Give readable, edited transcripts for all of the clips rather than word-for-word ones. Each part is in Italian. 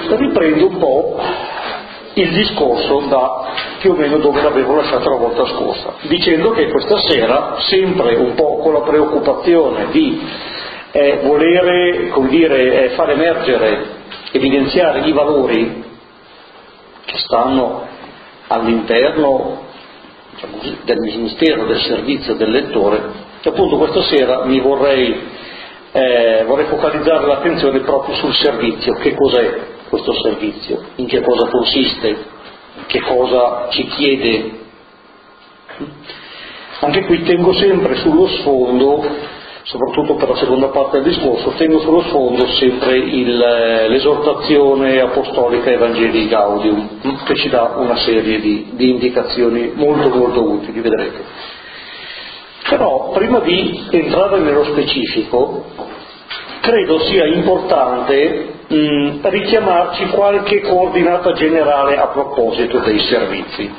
riprendo un po' il discorso da più o meno dove l'avevo lasciato la volta scorsa, dicendo che questa sera, sempre un po' con la preoccupazione di volere, come dire, far emergere, evidenziare i valori che stanno all'interno, diciamo così, del ministero, del servizio del lettore, e appunto questa sera mi vorrei focalizzare l'attenzione proprio sul servizio. Che cos'è questo servizio? In che cosa consiste? Che cosa ci chiede? Anche qui tengo sempre sullo sfondo, soprattutto per la seconda parte del discorso, tengo sullo sfondo sempre l'esortazione apostolica Evangelii Gaudium, che ci dà una serie di indicazioni molto molto utili, vedrete. Però prima di entrare nello specifico credo sia importante richiamarci qualche coordinata generale a proposito dei servizi.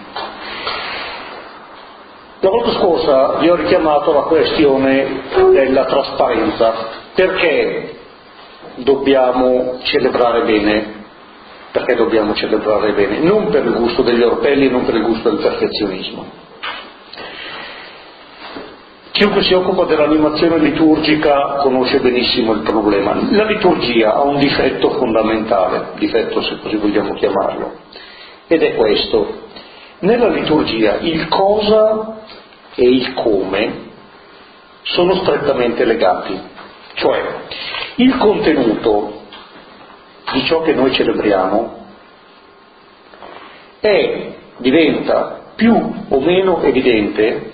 La volta scorsa vi ho richiamato la questione della trasparenza. Perché dobbiamo celebrare bene? Perché dobbiamo celebrare bene? Non per il gusto degli orpelli e non per il gusto del perfezionismo. Chiunque si occupa dell'animazione liturgica conosce benissimo il problema. La liturgia ha un difetto fondamentale, difetto se così vogliamo chiamarlo, ed è questo. Nella liturgia il cosa e il come sono strettamente legati, cioè il contenuto di ciò che noi celebriamo diventa più o meno evidente,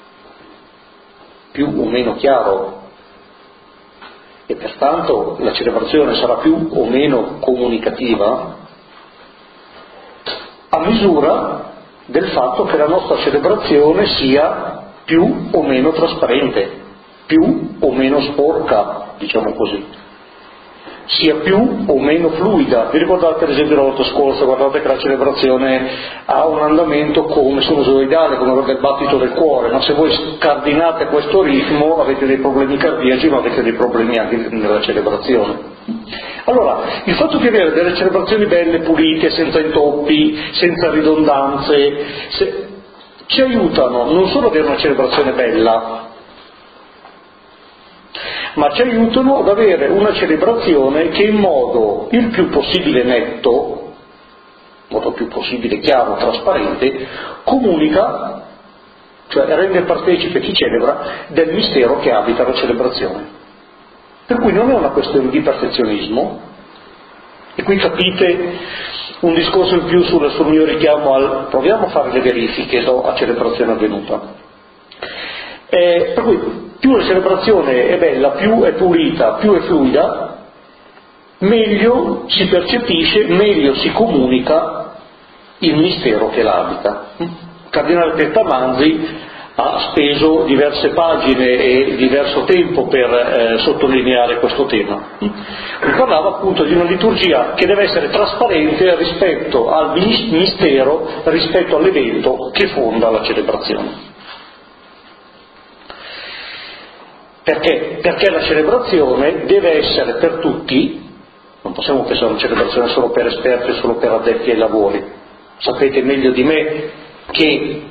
più o meno chiaro, e pertanto la celebrazione sarà più o meno comunicativa a misura del fatto che la nostra celebrazione sia più o meno trasparente, più o meno sporca, diciamo così, sia più o meno fluida. Vi ricordate ad esempio la volta scorsa, guardate che la celebrazione ha un andamento come sinusoidale, come il battito del cuore, ma se voi scardinate questo ritmo avete dei problemi cardiaci, ma avete dei problemi anche nella celebrazione. Allora, il fatto di avere delle celebrazioni belle, pulite, senza intoppi, senza ridondanze, ci aiutano non solo ad avere una celebrazione bella, ma ci aiutano ad avere una celebrazione che in modo il più possibile netto, in modo più possibile chiaro, trasparente, comunica, cioè rende partecipe chi celebra del mistero che abita la celebrazione. Per cui non è una questione di perfezionismo, e qui capite un discorso in più sul mio richiamo al proviamo a fare le verifiche a celebrazione avvenuta. Per cui più la celebrazione è bella, più è pulita, più è fluida, meglio si percepisce, meglio si comunica il mistero che l'abita. Cardinale Tettamanzi ha speso diverse pagine e diverso tempo per sottolineare questo tema. Mi parlava appunto di una liturgia che deve essere trasparente rispetto al mistero, rispetto all'evento che fonda la celebrazione. Perché? Perché la celebrazione deve essere per tutti, non possiamo pensare a una celebrazione solo per esperti, solo per addetti ai lavori. Sapete meglio di me che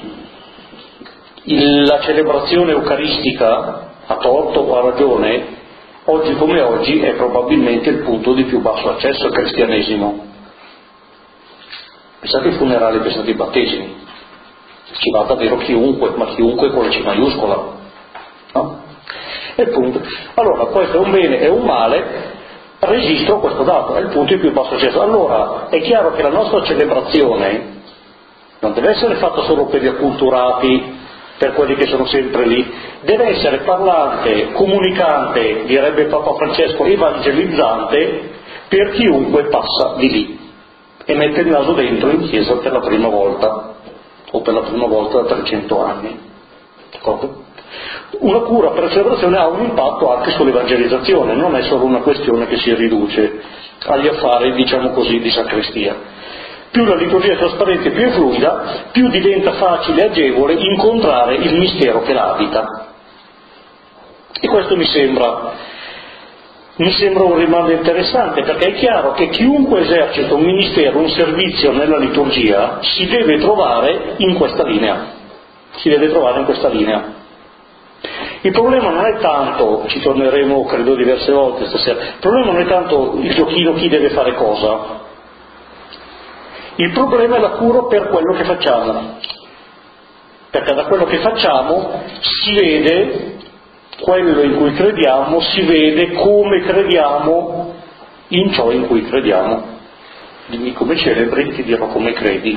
la celebrazione eucaristica, a torto o a ragione, oggi come oggi è probabilmente il punto di più basso accesso al cristianesimo. Pensate ai funerali, pensate ai battesimi, ci va davvero chiunque, ma chiunque con la C maiuscola, no? È il punto. Allora, questo è un bene e un male, registro questo dato, è il punto di più basso accesso. Allora, è chiaro che la nostra celebrazione non deve essere fatta solo per gli acculturati, per quelli che sono sempre lì, deve essere parlante, comunicante, direbbe Papa Francesco, evangelizzante per chiunque passa di lì e mette il naso dentro in chiesa per la prima volta o per la prima volta da 300 anni. D'accordo? Una cura per la celebrazione ha un impatto anche sull'evangelizzazione, non è solo una questione che si riduce agli affari, diciamo così, di sacrestia. Più la liturgia è trasparente, più è fluida, più diventa facile e agevole incontrare il mistero che l'abita. E questo mi sembra Mi sembra un rimando interessante, perché è chiaro che chiunque esercita un ministero, un servizio nella liturgia, si deve trovare in questa linea. Si deve trovare in questa linea. Il problema non è tanto, ci torneremo credo diverse volte stasera, il problema non è tanto il giochino chi deve fare cosa. Il problema è la cura per quello che facciamo. Perché da quello che facciamo si vede quello in cui crediamo, si vede come crediamo in ciò in cui crediamo. Dimmi come celebri, ti dirò come credi.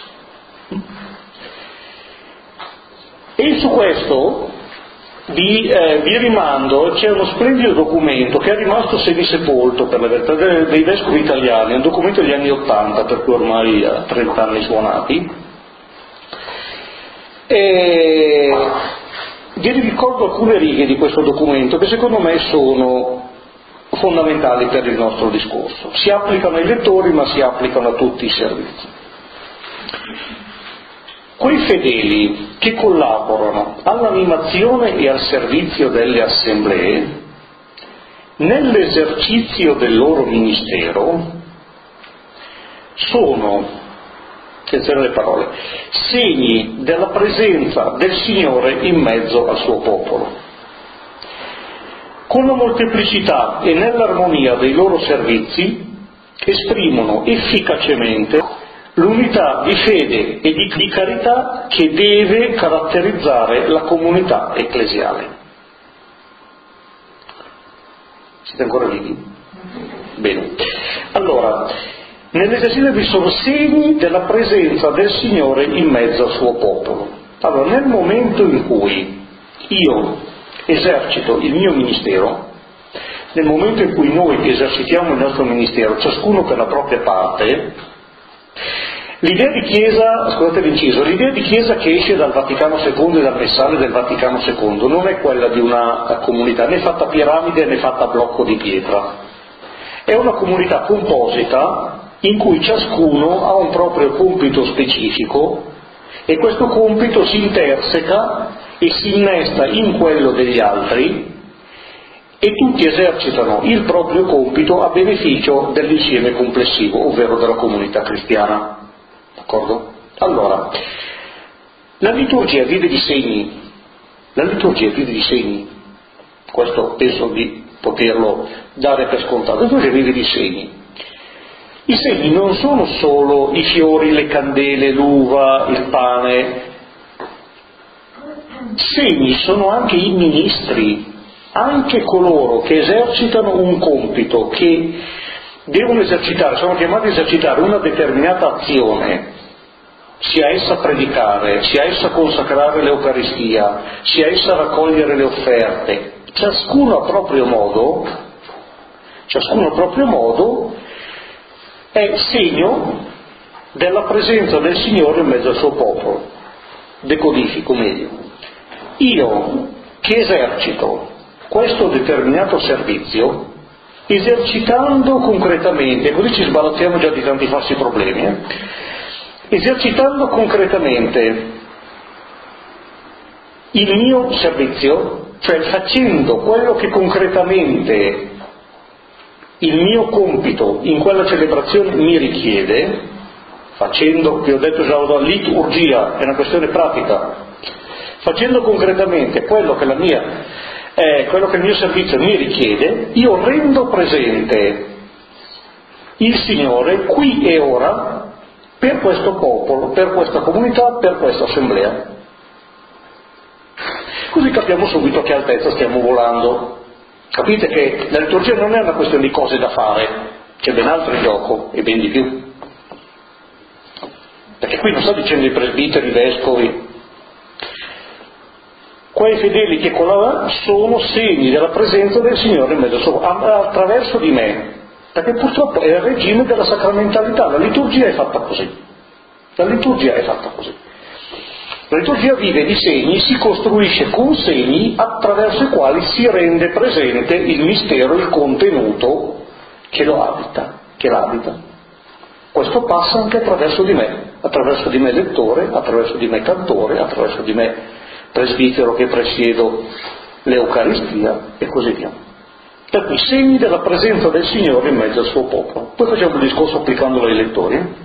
E su questo vi rimando, c'è uno splendido documento che è rimasto semisepolto per la verità dei vescovi italiani, un documento degli anni '80, per cui ormai ha 30 anni suonati, e vi ricordo alcune righe di questo documento che secondo me sono fondamentali per il nostro discorso. Si applicano ai lettori, ma si applicano a tutti i servizi. Quei fedeli che collaborano all'animazione e al servizio delle assemblee, nell'esercizio del loro ministero, sono, attenzione alle parole, segni della presenza del Signore in mezzo al suo popolo. Con la molteplicità e nell'armonia dei loro servizi esprimono efficacemente l'unità di fede e di carità che deve caratterizzare la comunità ecclesiale. Siete ancora vivi? Bene. Allora, nell'esercizio vi sono segni della presenza del Signore in mezzo al suo popolo. Allora, nel momento in cui io esercito il mio ministero, nel momento in cui noi esercitiamo il nostro ministero, ciascuno per la propria parte, l'idea di Chiesa, scusate l'inciso, l'idea di Chiesa che esce dal Vaticano II e dal messale del Vaticano II non è quella di una comunità né fatta a piramide né fatta a blocco di pietra, è una comunità composita in cui ciascuno ha un proprio compito specifico e questo compito si interseca e si innesta in quello degli altri e tutti esercitano il proprio compito a beneficio dell'insieme complessivo, ovvero della comunità cristiana. D'accordo? Allora, la liturgia vive di segni, questo penso di poterlo dare per scontato, la liturgia vive di segni. I segni non sono solo i fiori, le candele, l'uva, il pane, segni sono anche i ministri, anche coloro che esercitano un compito, che devono esercitare, sono chiamati a esercitare una determinata azione, sia essa predicare, sia essa consacrare l'Eucaristia, sia essa raccogliere le offerte, ciascuno a proprio modo è segno della presenza del Signore in mezzo al suo popolo. Decodifico meglio. Io che esercito questo determinato servizio, esercitando concretamente, così ci sbalottiamo già di tanti falsi problemi, esercitando concretamente il mio servizio, cioè facendo quello che concretamente il mio compito in quella celebrazione mi richiede, facendo, vi ho detto già, la liturgia è una questione pratica, facendo concretamente quello che il mio servizio mi richiede, io rendo presente il Signore qui e ora per questo popolo, per questa comunità, per questa assemblea. Così capiamo subito a che altezza stiamo volando. Capite che la liturgia non è una questione di cose da fare, c'è ben altro in gioco e ben di più. Perché qui non sta dicendo i presbiteri, i vescovi. Quei fedeli che collaborano sono segni della presenza del Signore in mezzo attraverso di me, perché purtroppo è il regime della sacramentalità, la liturgia è fatta così. La liturgia vive di segni, si costruisce con segni attraverso i quali si rende presente il mistero, il contenuto che l'abita. Questo passa anche attraverso di me lettore, attraverso di me cantore, attraverso di me presbitero che presiedo l'Eucaristia e così via. Per cui segni della presenza del Signore in mezzo al suo popolo. Poi facciamo il discorso applicandolo ai lettori.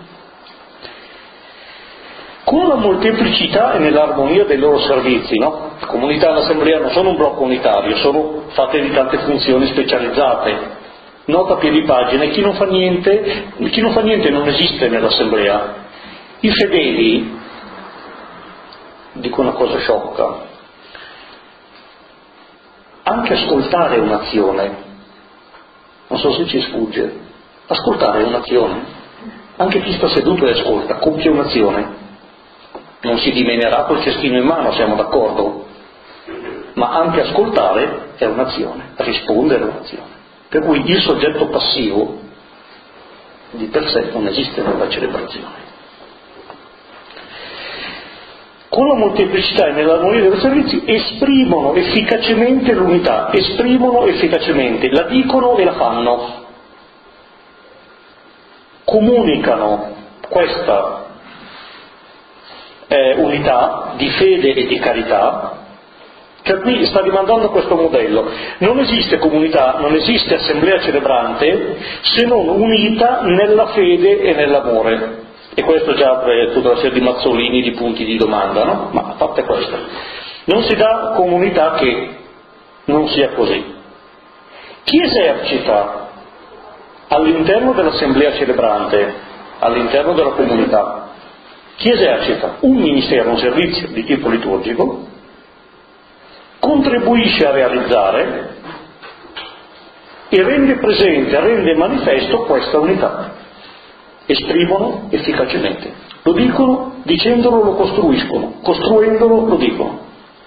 Con la molteplicità e nell'armonia dei loro servizi, no? La comunità e l'assemblea non sono un blocco unitario, sono fatte di tante funzioni specializzate. Nota a piedi pagina, chi non fa niente non esiste nell'assemblea. I fedeli, dico una cosa sciocca, anche ascoltare è un'azione, non so se ci sfugge, ascoltare è un'azione, anche chi sta seduto e ascolta, compie un'azione. Non si dimenerà col cestino in mano, siamo d'accordo, ma anche ascoltare è un'azione, rispondere è un'azione. Per cui il soggetto passivo di per sé non esiste nella celebrazione. Con la molteplicità e nell'armonia dei servizi esprimono efficacemente l'unità, la dicono e la fanno, comunicano questa unità di fede e di carità, che qui sta rimandando questo modello. Non esiste comunità, non esiste assemblea celebrante se non unita nella fede e nell'amore. E questo già apre tutta una serie di mazzolini, di punti di domanda, no? Ma a parte questo, non si dà comunità che non sia così. Chi esercita all'interno dell'assemblea celebrante, all'interno della comunità, chi esercita un ministero, un servizio di tipo liturgico, contribuisce a realizzare e rende presente, rende manifesto questa unità. Esprimono efficacemente. Lo dicono, dicendolo lo costruiscono, costruendolo lo dicono.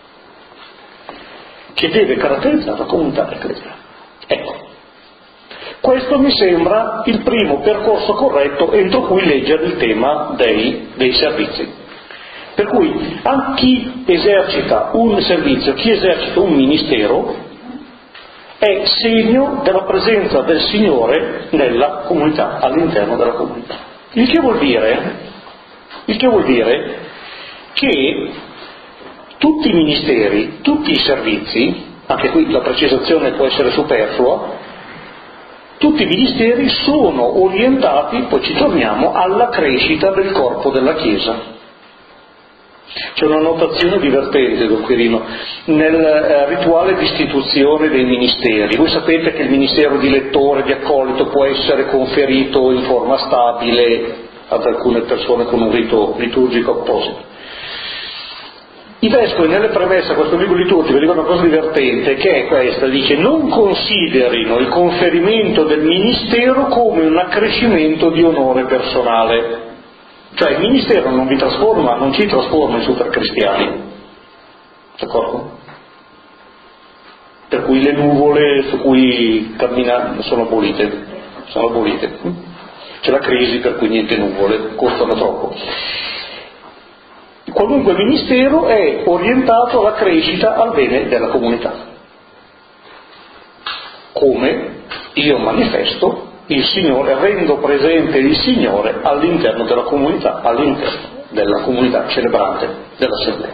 Che deve caratterizzare la comunità ecclesiale. Ecco. Questo mi sembra il primo percorso corretto entro cui leggere il tema dei servizi. Per cui a chi esercita un servizio, chi esercita un ministero, è segno della presenza del Signore nella comunità, all'interno della comunità. Il che vuol dire che tutti i ministeri, tutti i servizi, anche qui la precisazione può essere superflua, tutti i ministeri sono orientati, poi ci torniamo, alla crescita del corpo della Chiesa. C'è una notazione divertente, Don Quirino, nel rituale di istituzione dei ministeri. Voi sapete che il ministero di lettore, di accolito, può essere conferito in forma stabile ad alcune persone con un rito liturgico apposito. I vescovi nelle premesse a questo libro liturgico dicono una cosa divertente, che è questa, dice: non considerino il conferimento del ministero come un accrescimento di onore personale. Cioè il ministero non vi trasforma, non ci trasforma in super cristiani, d'accordo? Per cui le nuvole su cui camminare sono abolite. C'è la crisi per cui niente nuvole, costano troppo. Qualunque ministero è orientato alla crescita, al bene della comunità. Come io manifesto il Signore, rendo presente il Signore all'interno della comunità celebrante dell'assemblea.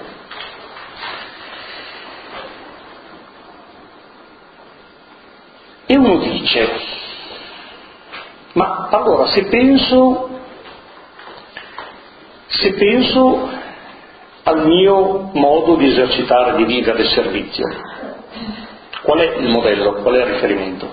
E uno dice: ma allora se penso al mio modo di esercitare, di vivere il servizio, qual è il modello? Qual è il riferimento?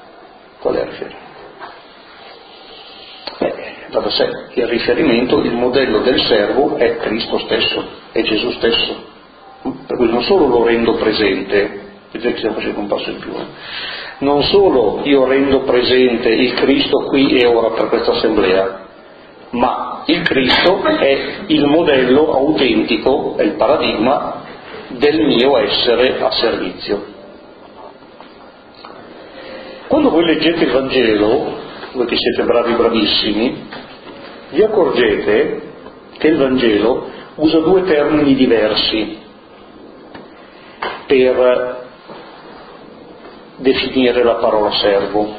Va da sé, il riferimento, il modello del servo è Cristo stesso, è Gesù stesso. Per cui non solo lo rendo presente, vedete che stiamo facendo un passo in più, non solo io rendo presente il Cristo qui e ora per questa assemblea, ma il Cristo è il modello autentico, è il paradigma del mio essere a servizio. Quando voi leggete il Vangelo, voi che siete bravissimi, vi accorgete che il Vangelo usa due termini diversi per definire la parola servo.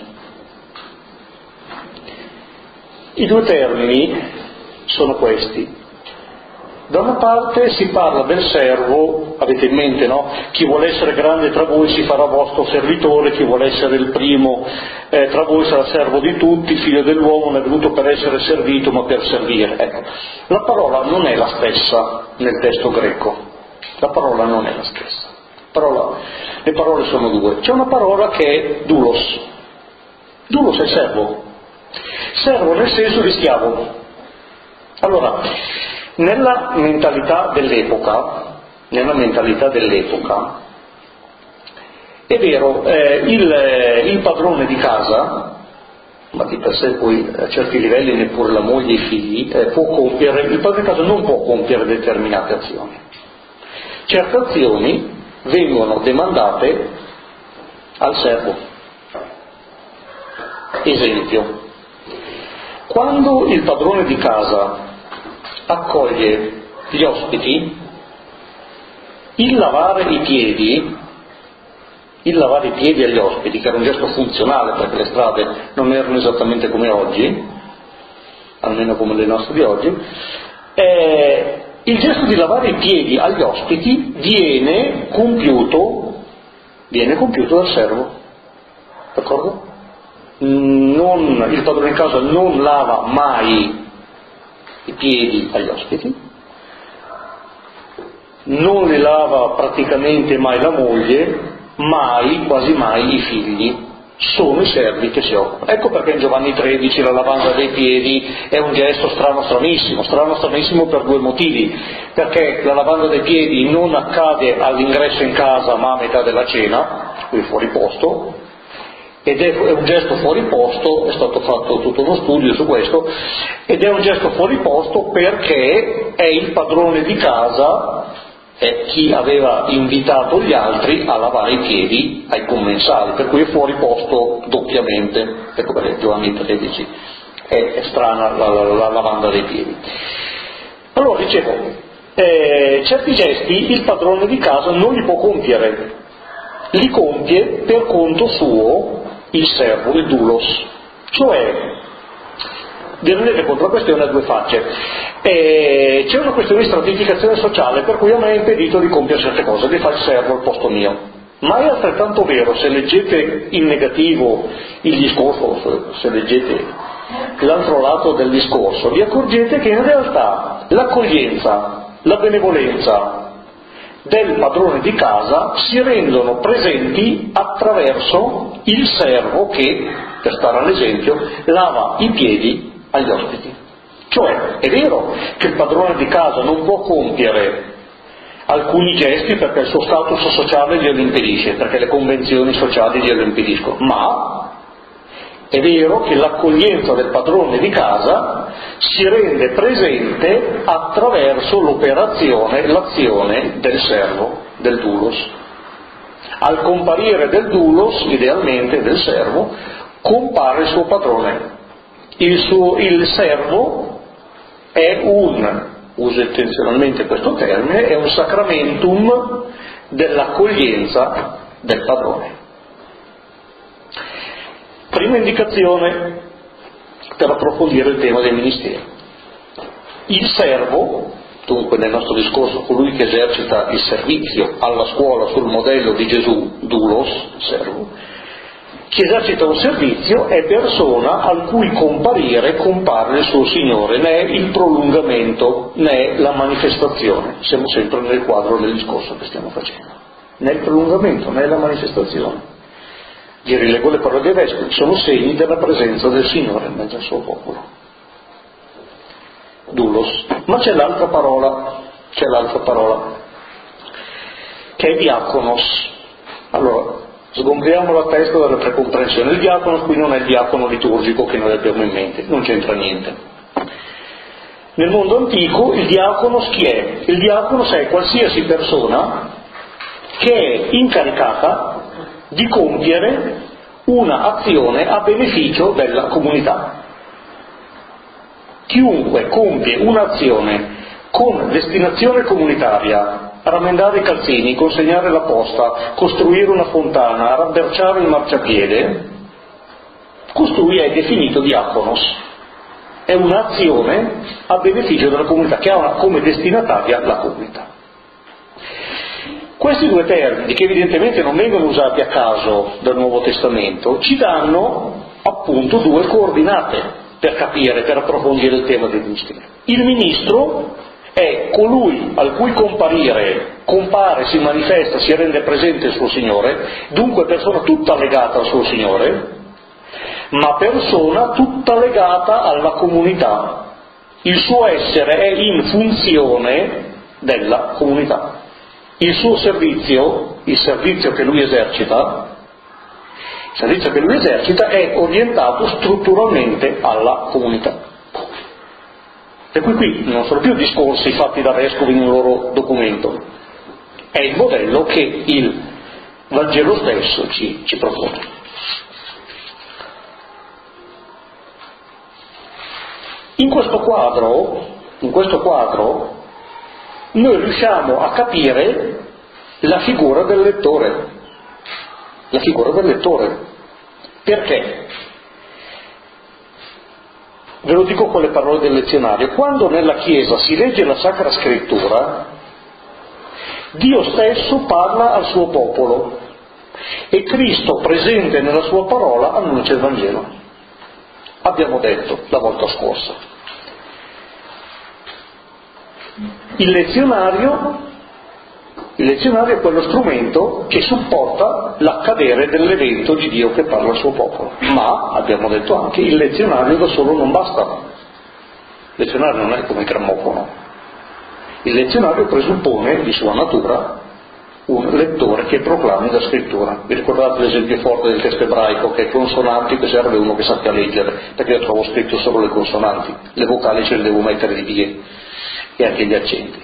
I due termini sono questi: Da una parte si parla del servo, avete in mente, no? Chi vuole essere grande tra voi si farà vostro servitore, chi vuole essere il primo tra voi sarà servo di tutti, il figlio dell'uomo non è venuto per essere servito ma per servire. Ecco, la parola non è la stessa nel testo greco, la parola non è la stessa, le parole sono due. C'è una parola che è doulos, doulos è servo nel senso di schiavo. Allora, nella mentalità dell'epoca, è vero, il padrone di casa, ma di per sé poi a certi livelli neppure la moglie e i figli, il padrone di casa non può compiere determinate azioni. Certe azioni vengono demandate al servo. Esempio, quando il padrone di casa accoglie gli ospiti, il lavare i piedi agli ospiti, che era un gesto funzionale perché le strade non erano esattamente come oggi, almeno come le nostre di oggi, il gesto di lavare i piedi agli ospiti viene compiuto dal servo, d'accordo? Il padrone di casa non lava mai i piedi agli ospiti, non li lava praticamente mai la moglie, quasi mai i figli, sono i servi che si occupano. Ecco perché in Giovanni 13 la lavanda dei piedi è un gesto stranissimo per due motivi: perché la lavanda dei piedi non accade all'ingresso in casa ma a metà della cena, quindi fuori posto, ed è un gesto fuori posto, è stato fatto tutto uno studio su questo, ed è un gesto fuori posto perché è il padrone di casa, è chi aveva invitato gli altri a lavare i piedi ai commensali, per cui è fuori posto doppiamente. Ecco perché Giovanni 13 è strana la lavanda dei piedi. Allora dicevo, certi gesti il padrone di casa non li può compiere, li compie per conto suo il servo, il doulos. Cioè, vi rendete conto, la questione ha due facce. C'è una questione di stratificazione sociale per cui a me è impedito di compiere certe cose, di fare il servo al posto mio. Ma è altrettanto vero, se leggete in negativo il discorso, se leggete l'altro lato del discorso, vi accorgete che in realtà l'accoglienza, la benevolenza del padrone di casa si rendono presenti attraverso il servo che, per stare all'esempio, lava i piedi agli ospiti. Cioè, è vero che il padrone di casa non può compiere alcuni gesti perché il suo status sociale glielo impedisce, perché le convenzioni sociali glielo impediscono, ma è vero che l'accoglienza del padrone di casa si rende presente attraverso l'azione del servo, del doulos. Al comparire del doulos, idealmente del servo, compare il suo padrone. Il servo è uso intenzionalmente questo termine, è un sacramentum dell'accoglienza del padrone. Prima indicazione per approfondire il tema dei ministeri. Il servo, dunque nel nostro discorso colui che esercita il servizio alla scuola sul modello di Gesù, doulos, servo, chi esercita un servizio è persona al cui comparire compare il suo Signore, ne è il prolungamento, ne è la manifestazione. Siamo sempre nel quadro del discorso che stiamo facendo. Ne è il prolungamento, ne è la manifestazione. Vi rilego le parole dei Vescovi, sono segni della presenza del Signore in mezzo al suo popolo. Doulos. Ma c'è l'altra parola, che è diaconos. Allora, sgombriamo la testa dalla precomprensione. Il diaconos qui non è il diacono liturgico che noi abbiamo in mente, non c'entra niente. Nel mondo antico il diaconos chi è? Il diaconos è qualsiasi persona che è incaricata di compiere una azione a beneficio della comunità. Chiunque compie un'azione con destinazione comunitaria, rammendare i calzini, consegnare la posta, costruire una fontana, rabberciare il marciapiede, costui è definito diaconos, è un'azione a beneficio della comunità, che ha come destinataria la comunità. Questi due termini, che evidentemente non vengono usati a caso dal Nuovo Testamento, ci danno appunto due coordinate per capire, per approfondire il tema del ministero. Il ministro è colui al cui comparire compare, si manifesta, si rende presente il suo Signore, dunque persona tutta legata al suo Signore, ma persona tutta legata alla comunità. Il suo essere è in funzione della comunità. Il suo servizio, il servizio che lui esercita, è orientato strutturalmente alla comunità. Per cui qui non sono più discorsi fatti da vescovi in un loro documento, è il modello che il Vangelo stesso ci propone. In questo quadro noi riusciamo a capire la figura del lettore. Perché? Ve lo dico con le parole del lezionario. Quando nella Chiesa si legge la Sacra Scrittura, Dio stesso parla al suo popolo e Cristo, presente nella sua parola, annuncia il Vangelo. Abbiamo detto la volta scorsa. Il lezionario è quello strumento che supporta l'accadere dell'evento di Dio che parla al suo popolo. Ma, abbiamo detto anche, il lezionario da solo non basta. Il lezionario non è come il grammofono. Il lezionario presuppone di sua natura un lettore che proclami la scrittura. Vi ricordate l'esempio forte del testo ebraico, che è consonanti, che serve uno che sappia leggere, perché io trovo scritto solo le consonanti, le vocali ce le devo mettere di vie, e anche gli accenti.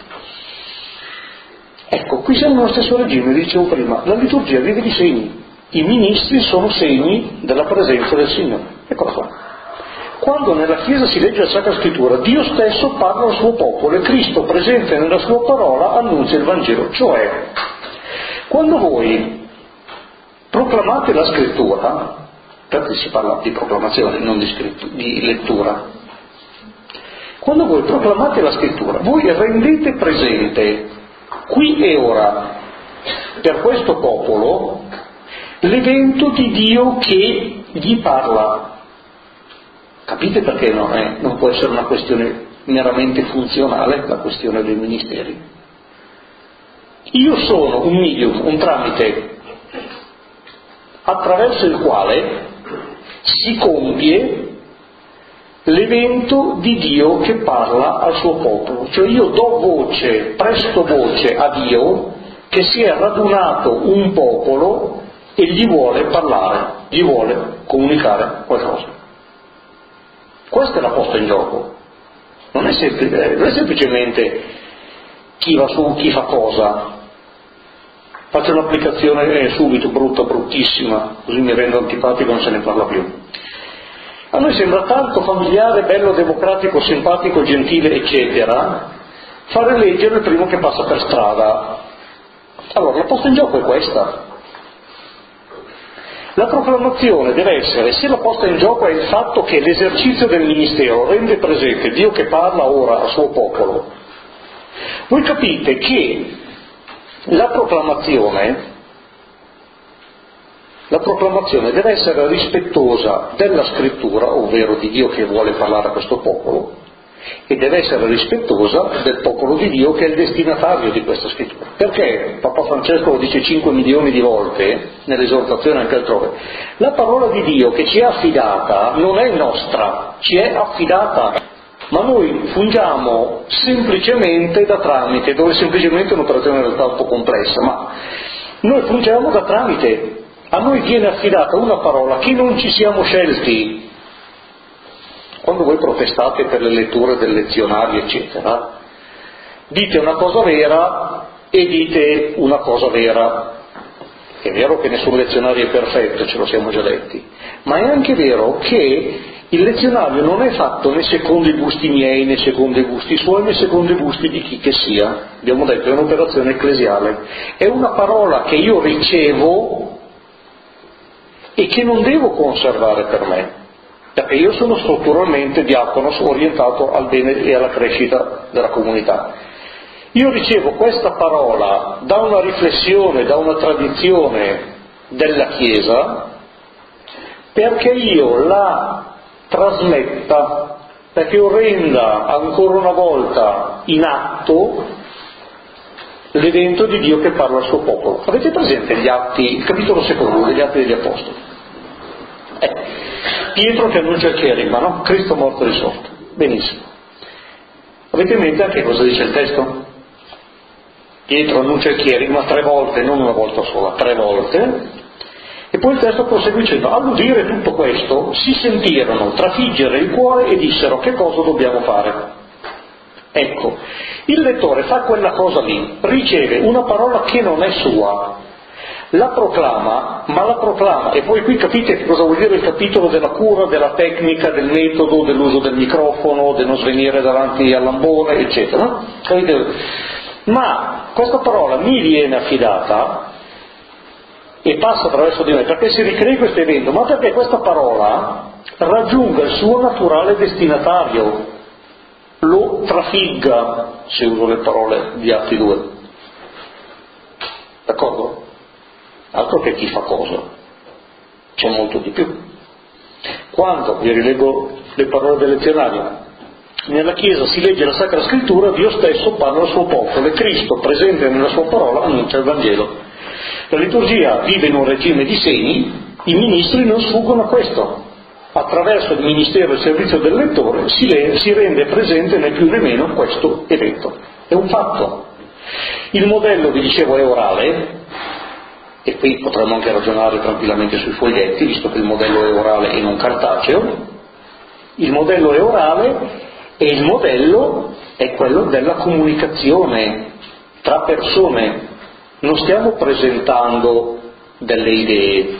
Ecco, qui siamo nello stesso regime, dicevo prima, la liturgia vive di segni, i ministri sono segni della presenza del Signore. Eccola qua. Quando nella Chiesa si legge la Sacra Scrittura, Dio stesso parla al suo popolo e Cristo, presente nella sua parola, annuncia il Vangelo. Cioè, quando voi proclamate la Scrittura, perché si parla di proclamazione, non di lettura, quando voi proclamate la Scrittura, voi rendete presente qui e ora per questo popolo l'evento di Dio che gli parla. Capite perché non può essere una questione meramente funzionale, la questione dei ministeri? Io sono un medium, un tramite attraverso il quale si compie l'evento di Dio che parla al suo popolo. Cioè io presto voce a Dio che si è radunato un popolo e gli vuole parlare, gli vuole comunicare qualcosa. Questa è la posta in gioco. Non è semplicemente chi va su, chi fa cosa. Faccio un'applicazione subito, bruttissima, così mi rendo antipatico e non se ne parla più. A noi sembra tanto familiare, bello, democratico, simpatico, gentile, eccetera, fare leggere il primo che passa per strada. Allora, la posta in gioco è questa. La proclamazione deve essere, se la posta in gioco è il fatto che l'esercizio del ministero rende presente Dio che parla ora al suo popolo, voi capite che la proclamazione deve essere rispettosa della scrittura, ovvero di Dio che vuole parlare a questo popolo, e deve essere rispettosa del popolo di Dio che è il destinatario di questa scrittura. Perché Papa Francesco lo dice 5 milioni di volte nell'esortazione anche altrove, la parola di Dio che ci è affidata non è nostra, ci è affidata, ma noi fungiamo semplicemente da tramite, dove semplicemente è un'operazione in realtà un po' complessa, ma noi fungiamo da tramite. A noi viene affidata una parola che non ci siamo scelti. Quando voi protestate per le letture del lezionario, eccetera, dite una cosa vera e dite una cosa vera. È vero che nessun lezionario è perfetto, ce lo siamo già detti, ma è anche vero che il lezionario non è fatto né secondo i gusti miei, né secondo i gusti suoi, né secondo i gusti di chi che sia. Abbiamo detto, è un'operazione ecclesiale. È una parola che io ricevo e che non devo conservare per me, perché io sono strutturalmente diacono, sono orientato al bene e alla crescita della comunità. Io ricevo questa parola da una riflessione, da una tradizione della Chiesa, perché io la trasmetta, perché io renda ancora una volta in atto l'evento di Dio che parla al suo popolo. Avete presente gli Atti, il capitolo 2 degli Atti degli Apostoli? Pietro che annuncia il cherigma, no? Cristo morto e risorto. Benissimo. Avete in mente anche cosa dice il testo? Pietro annuncia il cherigma 3 volte, non una volta sola, 3 volte. E poi il testo prosegue dicendo: all'udire tutto questo si sentirono trafiggere il cuore e dissero: che cosa dobbiamo fare? Ecco, il lettore fa quella cosa lì, riceve una parola che non è sua, la proclama, ma la proclama, e poi qui capite che cosa vuol dire il capitolo della cura, della tecnica, del metodo, dell'uso del microfono, del non svenire davanti all'ambone, eccetera. Ma questa parola mi viene affidata e passa attraverso di me perché si ricrea questo evento, ma perché questa parola raggiunga il suo naturale destinatario, lo trafigga, se uso le parole di Atti 2. D'accordo? Altro che chi fa cosa, c'è molto di più. Quando, vi rileggo le parole del lezionario, nella Chiesa si legge la Sacra Scrittura, Dio stesso parla al suo popolo e Cristo, presente nella sua parola, annuncia il Vangelo. La liturgia vive in un regime di segni, i ministri non sfuggono a questo. Attraverso il ministero e il servizio del lettore si rende presente né più né meno questo evento. È un fatto. Il modello, vi dicevo, è orale, e qui potremmo anche ragionare tranquillamente sui foglietti, visto che il modello è orale e non cartaceo. Il modello è orale e il modello è quello della comunicazione tra persone. Non stiamo presentando delle idee.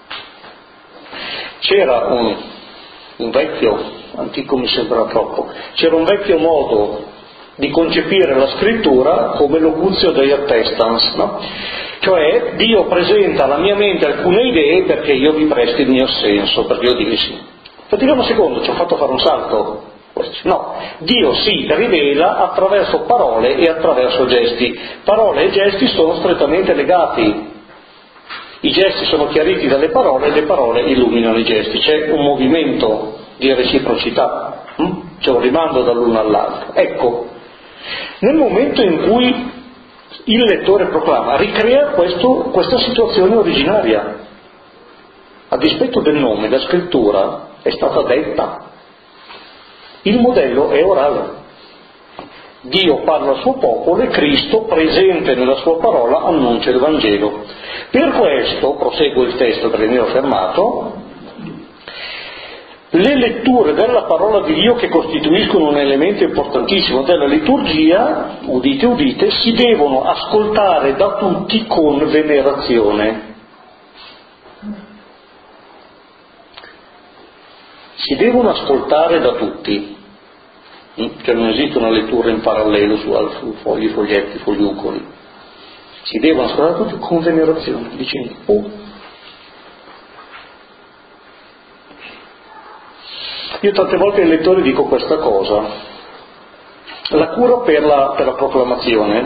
C'era un vecchio, antico mi sembra troppo, c'era un vecchio modo di concepire la scrittura come l'ocuzio dei attestans, no? Cioè Dio presenta alla mia mente alcune idee perché io vi presti il mio senso, perché io dico sì. Vediamo un secondo, ci ho fatto fare un salto. No, Dio si rivela attraverso parole e attraverso gesti. Parole e gesti sono strettamente legati. I gesti sono chiariti dalle parole e le parole illuminano i gesti. C'è un movimento di reciprocità, c'è un rimando dall'uno all'altro. Ecco, nel momento in cui il lettore proclama, ricrea questa situazione originaria. A dispetto del nome, la scrittura è stata detta. Il modello è orale. Dio parla al suo popolo e Cristo, presente nella sua parola, annuncia il Vangelo. Per questo, proseguo il testo perché mi ero fermato, le letture della parola di Dio che costituiscono un elemento importantissimo della liturgia, udite udite, si devono ascoltare da tutti con venerazione. Si devono ascoltare da tutti, cioè non esiste una lettura in parallelo su fogli, foglietti, fogliucoli. Si devono ascoltare da tutti con venerazione, dicendo Io tante volte ai lettori dico questa cosa: la cura per la proclamazione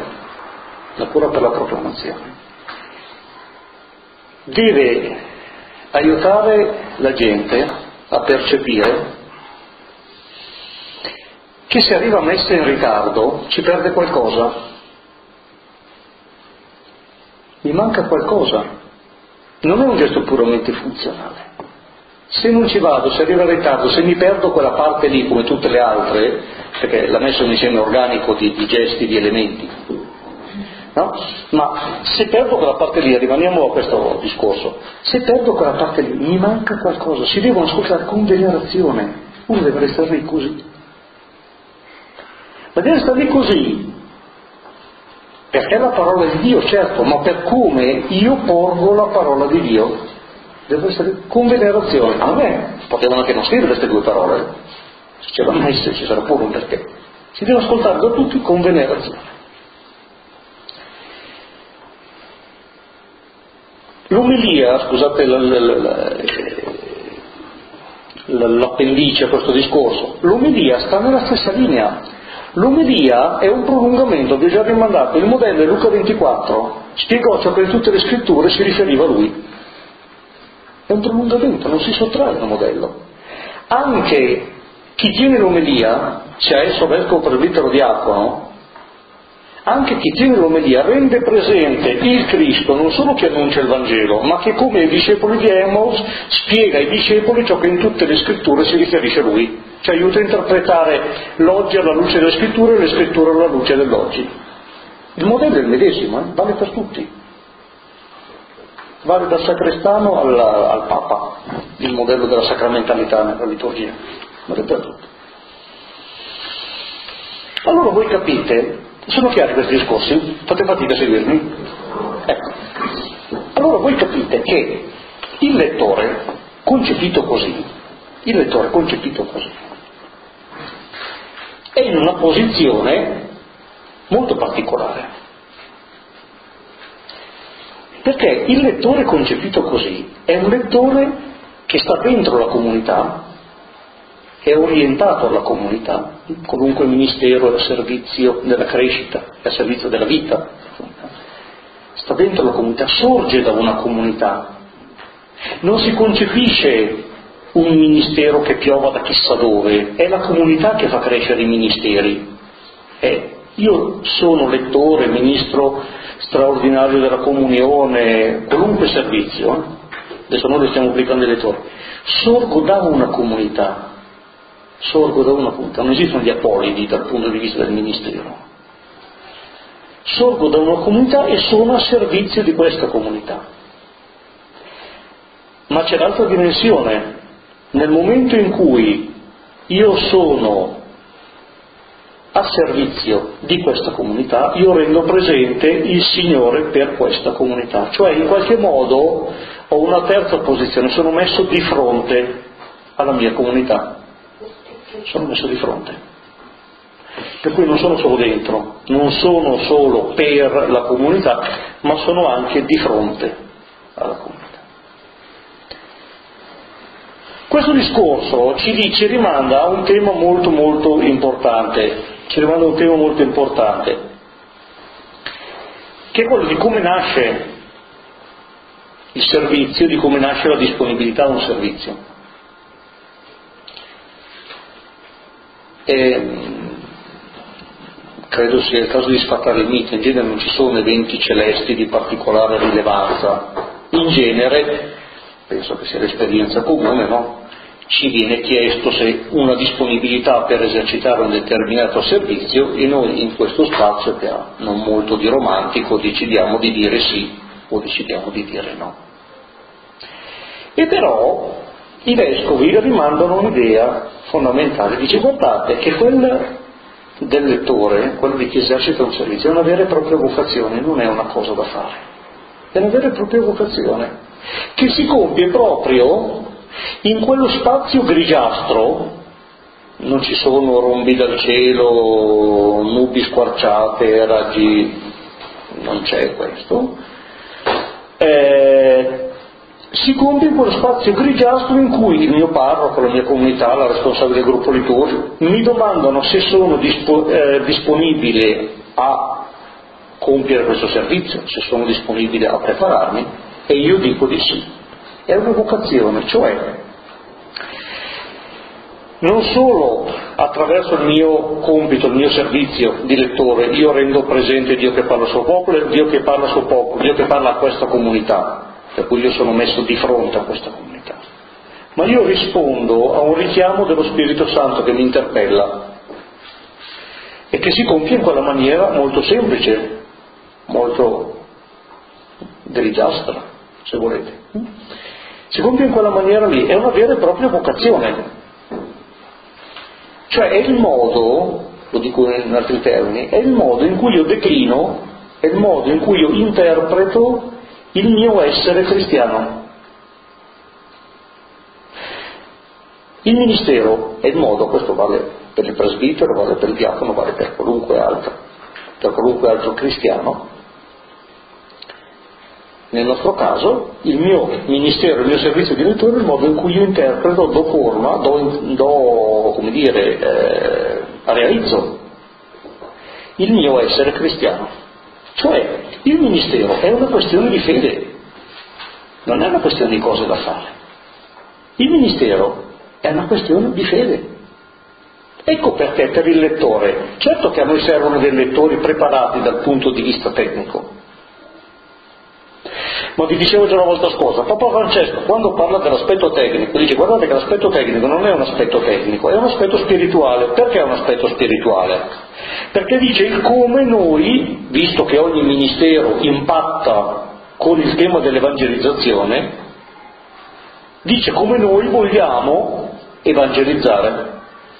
deve aiutare la gente a percepire che se arriva messa in ritardo ci perde qualcosa, mi manca qualcosa, non è un gesto puramente funzionale. Se non ci vado, se arriva in ritardo, se mi perdo quella parte lì come tutte le altre, perché la messa è un insieme organico di gesti, di elementi, no? Ma se perdo quella parte lì, rimaniamo a questo discorso, se perdo quella parte lì mi manca qualcosa, si devono ascoltare con venerazione, uno deve restare lì così, ma deve stare lì così perché è la parola di Dio, certo, ma per come io porgo la parola di Dio deve essere con venerazione. A me potevano anche non scrivere queste due parole, se c'era messa ci sarà pure un perché. Si deve ascoltare da tutti con venerazione. L'omelia, scusate l'appendice a questo discorso. L'omelia sta nella stessa linea. L'omelia è un prolungamento, vi ho già rimandato il modello di Luca 24, spiegò ciò che in tutte le scritture si riferiva a lui. È un prolungamento, non si sottrae dal modello. Anche chi tiene l'omelia, sia esso vescovo, presbitero o diacono, anche chi tiene l'omelia rende presente il Cristo, non solo che annuncia il Vangelo, ma che come i discepoli di Emmaus spiega ai discepoli ciò che in tutte le scritture si riferisce a lui, cioè aiuta a interpretare l'oggi alla luce delle scritture e le scritture alla luce dell'oggi. Il modello è il medesimo, vale per tutti, vale dal sacrestano al Papa, il modello della sacramentalità nella liturgia, vale per tutti. Allora voi capite, sono chiari questi discorsi? Fate fatica a seguirmi? Ecco. Allora voi capite che il lettore concepito così, è in una posizione molto particolare. Perché il lettore concepito così è un lettore che sta dentro la comunità, è orientato alla comunità, qualunque ministero è a servizio della crescita, è a servizio della vita, sta dentro la comunità, sorge da una comunità, non si concepisce un ministero che piova da chissà dove, è la comunità che fa crescere i ministeri. Io sono lettore, ministro straordinario della comunione, qualunque servizio, adesso noi lo stiamo applicando ai lettori, sorgo da una comunità, non esistono gli apolidi dal punto di vista del ministero, sorgo da una comunità e sono a servizio di questa comunità. Ma c'è l'altra dimensione, nel momento in cui io sono a servizio di questa comunità, io rendo presente il Signore per questa comunità, cioè in qualche modo ho una terza posizione, sono messo di fronte alla mia comunità, per cui non sono solo dentro, non sono solo per la comunità, ma sono anche di fronte alla comunità. Questo discorso ci rimanda a un tema molto importante, che è quello di come nasce il servizio, di come nasce la disponibilità a un servizio. Credo sia il caso di sfatare il mito, in genere non ci sono eventi celesti di particolare rilevanza, in genere, penso che sia l'esperienza comune, no? Ci viene chiesto se una disponibilità per esercitare un determinato servizio e noi in questo spazio, che ha non molto di romantico, decidiamo di dire sì o decidiamo di dire no. E però i vescovi rimandano un'idea fondamentale, dice guardate che quella del lettore, quello di chi esercita un servizio, è una vera e propria vocazione, non è una cosa da fare, è una vera e propria vocazione che si compie proprio in quello spazio grigiastro, non ci sono rombi dal cielo, nubi squarciate, raggi, non c'è questo, si compie in quello spazio grigiastro in cui il mio parroco, la mia comunità, la responsabile del gruppo liturgico mi domandano se sono disponibile a compiere questo servizio, se sono disponibile a prepararmi, e io dico di sì. È una vocazione, cioè non solo attraverso il mio compito, il mio servizio di lettore, io rendo presente Dio che parla al suo popolo e Dio che parla al suo popolo, Dio che parla a questa comunità, per cui io sono messo di fronte a questa comunità, ma io rispondo a un richiamo dello Spirito Santo che mi interpella e che si compie in quella maniera molto semplice, molto grigiastra, se volete. Si compie in quella maniera lì, è una vera e propria vocazione, cioè è il modo, lo dico in altri termini, è il modo in cui io declino, è il modo in cui io interpreto il mio essere cristiano. Il ministero è il modo, questo vale per il presbitero, vale per il diacono, vale per qualunque altro cristiano, Nel nostro caso, il mio ministero, il mio servizio di lettore è il modo in cui io interpreto, do forma, realizzo il mio essere cristiano. Cioè, il ministero è una questione di fede, non è una questione di cose da fare. Il ministero è una questione di fede. Ecco perché per il lettore, certo che a noi servono dei lettori preparati dal punto di vista tecnico, ma vi dicevo già la volta scorsa, Papa Francesco quando parla dell'aspetto tecnico dice: guardate che l'aspetto tecnico non è un aspetto tecnico, è un aspetto spirituale. Perché è un aspetto spirituale? Perché dice il come noi, visto che ogni ministero impatta con il tema dell'evangelizzazione, dice come noi vogliamo evangelizzare.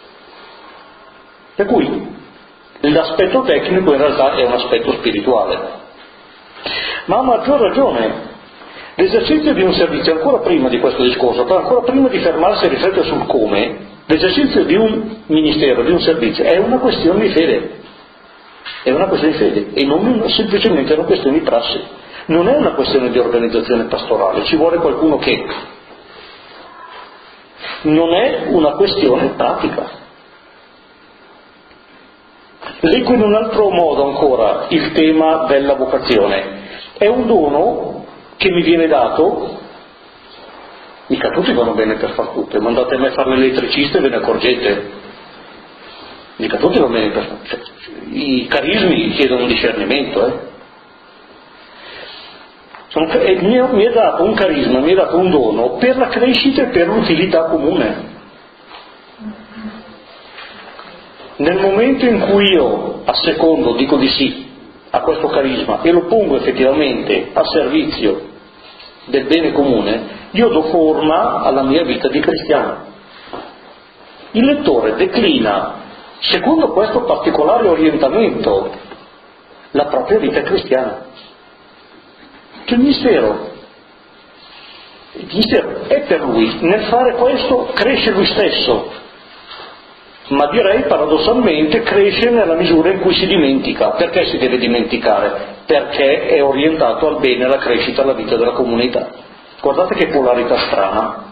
Per cui l'aspetto tecnico in realtà è un aspetto spirituale. Ma a maggior ragione l'esercizio di un servizio, ancora prima di questo discorso, ancora prima di fermarsi e riflettere sul come, l'esercizio di un ministero, di un servizio, è una questione di fede. È una questione di fede e non semplicemente una questione di prassi. Non è una questione di organizzazione pastorale, ci vuole qualcuno che. Non è una questione pratica. Leggo in un altro modo ancora il tema della vocazione. È un dono che mi viene dato, mica tutti vanno bene per far tutto, mandate a me a fare l'elettricista e ve ne accorgete, mica tutti vanno bene per fare, i carismi chiedono un discernimento, mi è dato un carisma, mi è dato un dono per la crescita e per l'utilità comune. Nel momento in cui io assecondo, dico di sì a questo carisma e lo pongo effettivamente a servizio del bene comune, io do forma alla mia vita di cristiano. Il lettore declina, secondo questo particolare orientamento, la propria vita cristiana. Cioè il ministero è per lui, nel fare questo cresce lui stesso, ma direi paradossalmente cresce nella misura in cui si dimentica. Perché si deve dimenticare? Perché è orientato al bene, alla crescita, alla vita della comunità. Guardate che polarità strana.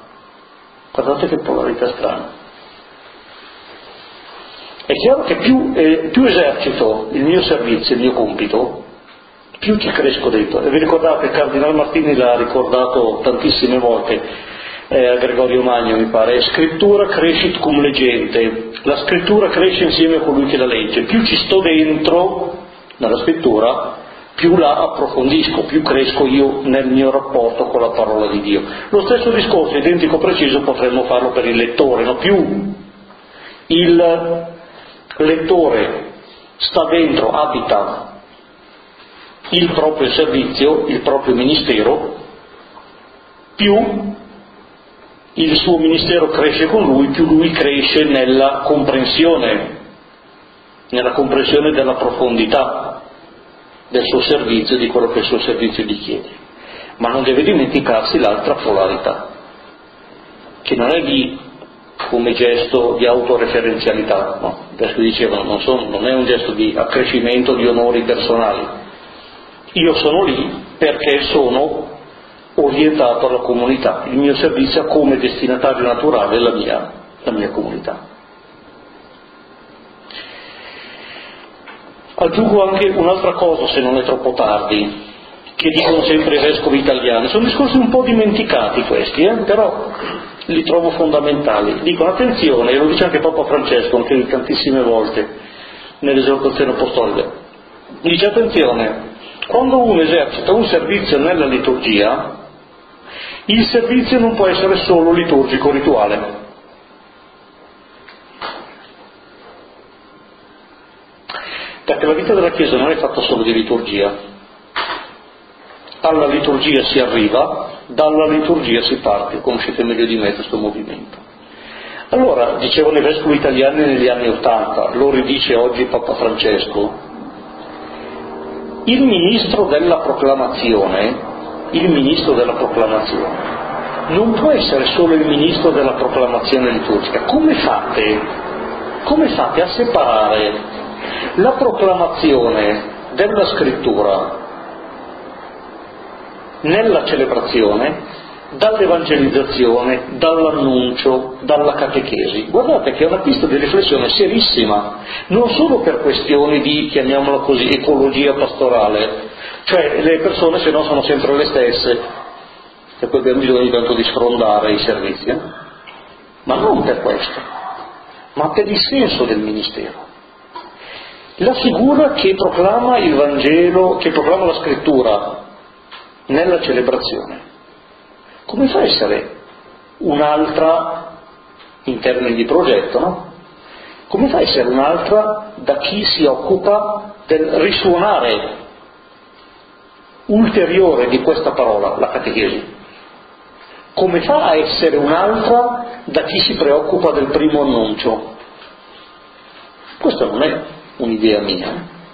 È chiaro che più esercito il mio servizio, il mio compito, più ci cresco dentro. E vi ricordate, il Cardinal Martini l'ha ricordato tantissime volte, a Gregorio Magno mi pare: scrittura crescit cum legente, la scrittura cresce insieme a colui che la legge. Più ci sto dentro nella scrittura, più la approfondisco, più cresco io nel mio rapporto con la parola di Dio. Lo stesso discorso identico preciso potremmo farlo per il lettore, no? Più il lettore sta dentro, abita il proprio servizio, il proprio ministero, più il suo ministero cresce con lui, più lui cresce nella comprensione della profondità del suo servizio, di quello che il suo servizio gli chiede. Ma non deve dimenticarsi l'altra polarità, che non è lì come gesto di autoreferenzialità, no? Perché dicevano non è un gesto di accrescimento di onori personali. Io sono lì perché sono orientato alla comunità, il mio servizio ha come destinatario naturale la mia comunità. Aggiungo anche un'altra cosa, se non è troppo tardi, che dicono sempre i vescovi italiani. Sono discorsi un po' dimenticati questi, però li trovo fondamentali. Dicono attenzione, e lo dice anche Papa Francesco, anche tantissime volte nell'esortazione apostolica, dice attenzione, quando uno esercita un servizio nella liturgia, il servizio non può essere solo liturgico rituale. Perché la vita della Chiesa non è fatta solo di liturgia. Alla liturgia si arriva, dalla liturgia si parte, conoscete meglio di me questo movimento. Allora, dicevano i vescovi italiani negli anni '80, lo ridice oggi Papa Francesco, il ministro della proclamazione non può essere solo il ministro della proclamazione liturgica. Come fate a separare la proclamazione della scrittura nella celebrazione, dall'evangelizzazione, dall'annuncio, dalla catechesi. Guardate che è una pista di riflessione serissima, non solo per questioni di, chiamiamola così, ecologia pastorale, cioè le persone se no sono sempre le stesse, e poi abbiamo bisogno tanto di sfrondare i servizi, ma non per questo, ma per il senso del ministero. La figura che proclama il Vangelo, che proclama la Scrittura nella celebrazione, come fa a essere un'altra in termini di progetto, no? Come fa a essere un'altra da chi si occupa del risuonare ulteriore di questa parola, la catechesi? Come fa a essere un'altra da chi si preoccupa del primo annuncio? Questa non è un'idea mia,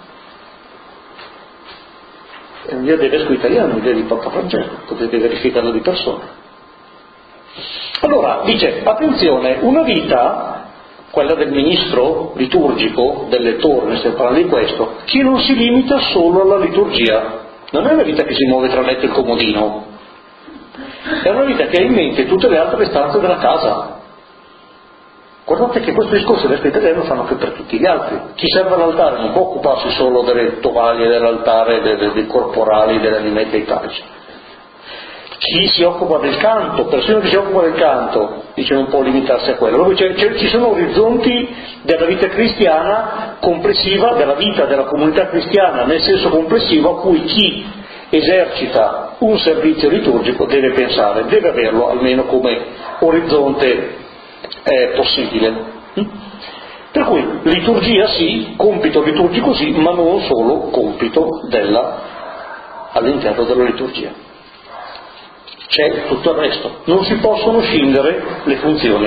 è un'idea del vescovo italiano, un'idea di Papa Francesco, potete verificarla di persona. Allora, dice, attenzione, una vita, quella del ministro liturgico, del lettore, stiamo parlando di questo, che non si limita solo alla liturgia, non è una vita che si muove tra il letto e il comodino, è una vita che ha in mente tutte le altre stanze della casa. Guardate che questo discorso del vescovo italiano lo fanno anche per tutti gli altri. Chi serve all'altare non può occuparsi solo delle tovaglie dell'altare, dei corporali, delle animette italici. Chi si occupa del canto, persino chi si occupa del canto, dice non può limitarsi a quello. Ci sono orizzonti della vita cristiana complessiva, della vita della comunità cristiana nel senso complessivo, a cui chi esercita un servizio liturgico deve pensare, deve averlo almeno come orizzonte possibile. Per cui liturgia sì, compito liturgico sì, ma non solo compito all'interno della liturgia. C'è tutto il resto, non si possono scindere le funzioni,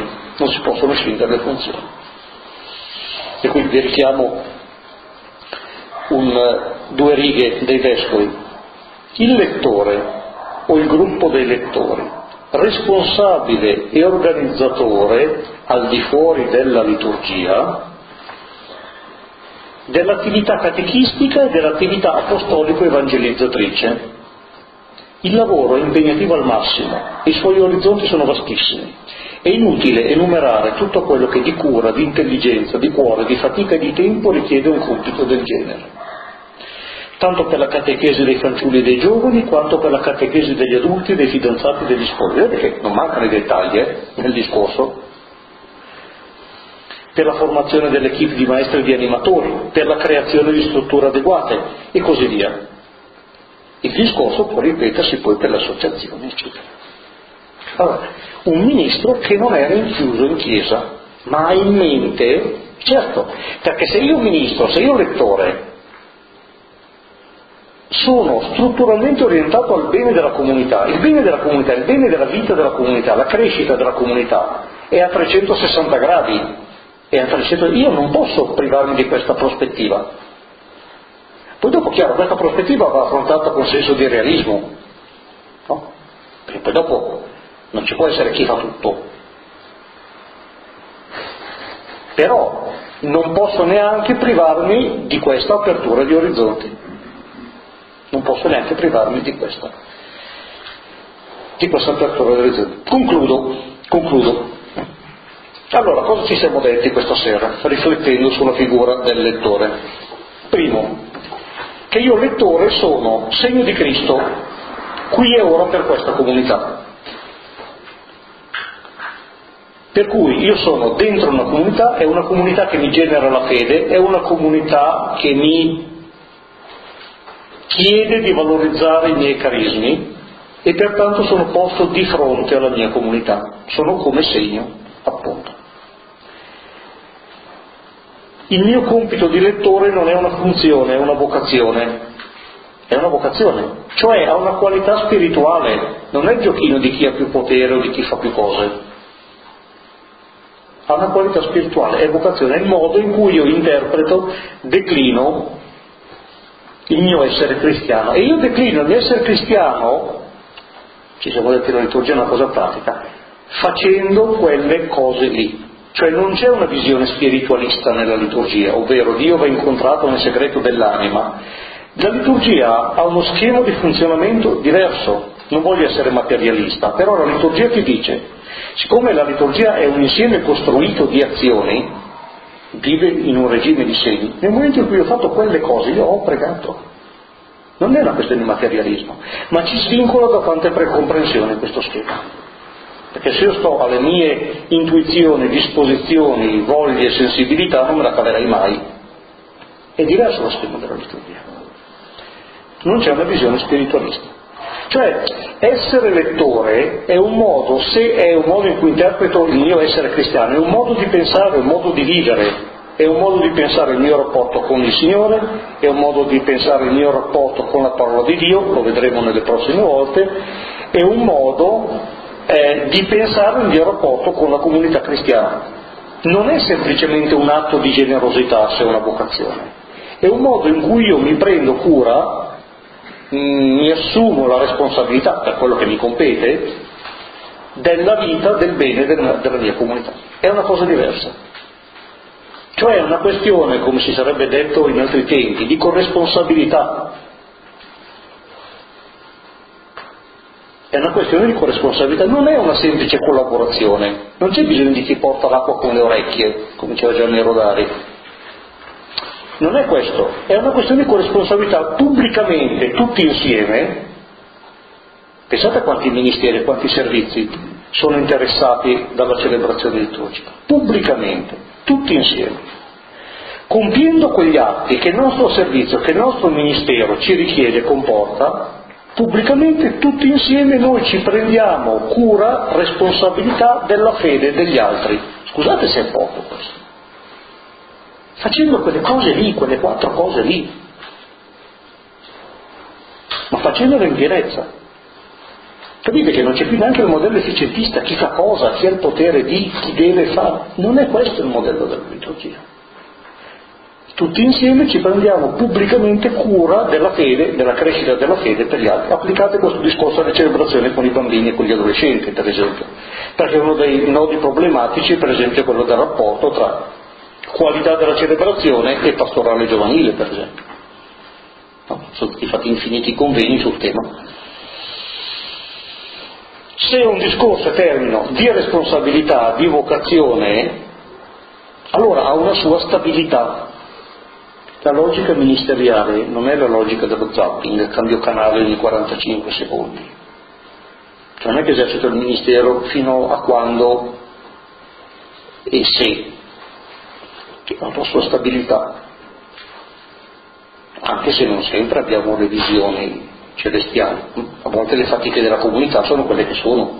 E qui vi richiamo due righe dei vescovi. Il lettore o il gruppo dei lettori, responsabile e organizzatore al di fuori della liturgia dell'attività catechistica e dell'attività apostolico-evangelizzatrice. Il lavoro è impegnativo al massimo, i suoi orizzonti sono vastissimi. È inutile enumerare tutto quello che di cura, di intelligenza, di cuore, di fatica e di tempo richiede un compito del genere. Tanto per la catechesi dei fanciulli e dei giovani, quanto per la catechesi degli adulti, dei fidanzati e degli sposi. Vedete che non mancano i dettagli nel discorso. Per la formazione dell'equipe di maestri e di animatori, per la creazione di strutture adeguate e così via. Il discorso può ripetersi poi per le associazioni, eccetera. Allora, un ministro che non è rinchiuso in chiesa, ma ha in mente, certo, perché se io ministro, se io lettore, sono strutturalmente orientato al bene della comunità, il bene della comunità, il bene della vita della comunità, la crescita della comunità è a 360 gradi, io non posso privarmi di questa prospettiva. Poi dopo, chiaro, questa prospettiva va affrontata con senso di realismo, no? Perché poi dopo non ci può essere chi fa tutto. Però non posso neanche privarmi di questa apertura di orizzonti. Non posso neanche privarmi di questa apertura di orizzonti. Concludo. Allora, cosa ci siamo detti questa sera, riflettendo sulla figura del lettore? Primo, che io lettore sono segno di Cristo qui e ora per questa comunità. Per cui io sono dentro una comunità, è una comunità che mi genera la fede, è una comunità che mi chiede di valorizzare i miei carismi e pertanto sono posto di fronte alla mia comunità, sono come segno, appunto. Il mio compito di lettore non è una funzione, è una vocazione, cioè ha una qualità spirituale, non è il giochino di chi ha più potere o di chi fa più cose, ha una qualità spirituale, è vocazione, è il modo in cui io interpreto, declino il mio essere cristiano. E io declino il mio essere cristiano, ci siamo detti la liturgia è una cosa pratica, facendo quelle cose lì. Cioè non c'è una visione spiritualista nella liturgia, ovvero Dio va incontrato nel segreto dell'anima, La liturgia ha uno schema di funzionamento diverso, non voglio essere materialista, però la liturgia ti dice, siccome la liturgia è un insieme costruito di azioni, vive in un regime di segni, nel momento in cui ho fatto quelle cose io ho pregato. Non è una questione di materialismo, ma ci svincola da tante precomprensioni questo schema. Perché se io sto alle mie intuizioni, disposizioni, voglie e sensibilità non me la caverei mai. È diverso lo schema della liturgia. Non c'è una visione spiritualista. Cioè, essere lettore è un modo, se è un modo in cui interpreto il mio essere cristiano, è un modo di pensare, un modo di vivere, è un modo di pensare il mio rapporto con il Signore, è un modo di pensare il mio rapporto con la parola di Dio, lo vedremo nelle prossime volte, è un modo di pensare il mio rapporto con la comunità cristiana. Non è semplicemente un atto di generosità se è una vocazione, è un modo in cui io mi prendo cura, mi assumo la responsabilità per quello che mi compete della vita, del bene della mia comunità. È una cosa diversa. Cioè è una questione, come si sarebbe detto in altri tempi, di corresponsabilità. È una questione di corresponsabilità, non è una semplice collaborazione, non c'è bisogno di chi porta l'acqua con le orecchie, come diceva Gianni Rodari. Non è questo, è una questione di corresponsabilità pubblicamente, tutti insieme. Pensate a quanti ministeri, quanti servizi sono interessati dalla celebrazione liturgica, pubblicamente, tutti insieme, compiendo quegli atti che il nostro servizio, che il nostro ministero ci richiede e comporta, pubblicamente tutti insieme noi ci prendiamo cura, responsabilità della fede degli altri. Scusate se è poco questo. Facendo quelle cose lì, quelle 4 cose lì, ma facendole in pienezza. Capite che non c'è più neanche il modello efficientista, chi fa cosa, chi ha il potere di, chi deve fare. Non è questo il modello della liturgia. Tutti insieme ci prendiamo pubblicamente cura della fede, della crescita della fede per gli altri. Applicate questo discorso alle celebrazioni con i bambini e con gli adolescenti, per esempio, perché uno dei nodi problematici, per esempio, è quello del rapporto tra qualità della celebrazione e pastorale giovanile, per esempio. No, sono stati fatti infiniti convegni sul tema. Se un discorso è termino di responsabilità, di vocazione, allora ha una sua stabilità. La logica ministeriale non è la logica dello zapping, del cambio canale ogni 45 secondi. Cioè non è che esercito il ministero fino a quando e se, che ha la sua stabilità, anche se non sempre abbiamo le visioni celestiali. A volte le fatiche della comunità sono quelle che sono.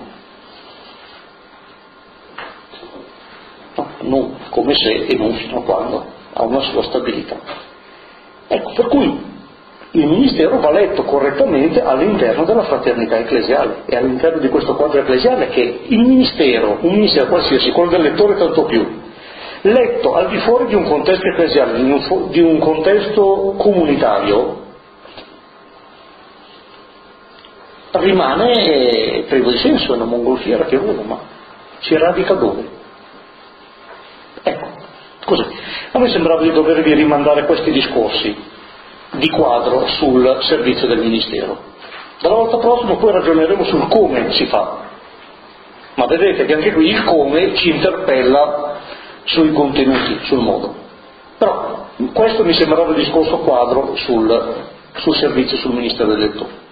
No, non come se e non fino a quando, ha una sua stabilità. Ecco, per cui il ministero va letto correttamente all'interno della fraternità ecclesiale e all'interno di questo quadro ecclesiale che il ministero, un ministero qualsiasi, quello del lettore tanto più, letto al di fuori di un contesto ecclesiale, di un contesto comunitario, rimane privo di senso, è una mongolfiera che vuole, ma si radica dove? Ecco, così. A me sembrava di dovervi rimandare questi discorsi di quadro sul servizio del ministero. Dalla volta prossima poi ragioneremo sul come si fa, ma vedete che anche qui il come ci interpella sui contenuti, sul modo. Però questo mi sembrava il discorso quadro sul servizio, sul ministero del lettore.